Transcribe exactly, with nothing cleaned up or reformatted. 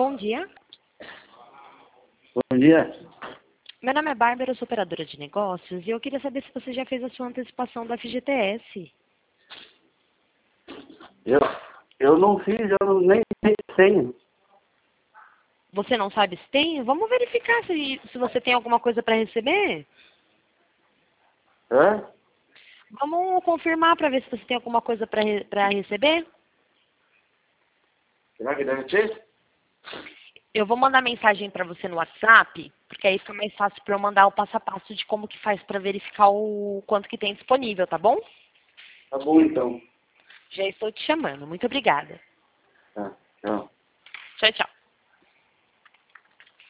Bom dia. Bom dia. Meu nome é Bárbara, eu sou operadora de negócios e eu queria saber se você já fez a sua antecipação do F G T S. Eu, eu não fiz, eu não- nem sei se tenho. Você não sabe se tem? Vamos verificar se, se você tem alguma coisa para receber? Hã? Vamos confirmar para ver se você tem alguma coisa para re, para receber? Será que deve ter? Eu vou mandar mensagem para você no WhatsApp, porque aí fica mais fácil para eu mandar o passo a passo de como que faz para verificar o quanto que tem disponível, tá bom? Tá bom então. Já estou te chamando. Muito obrigada. Tá, tchau.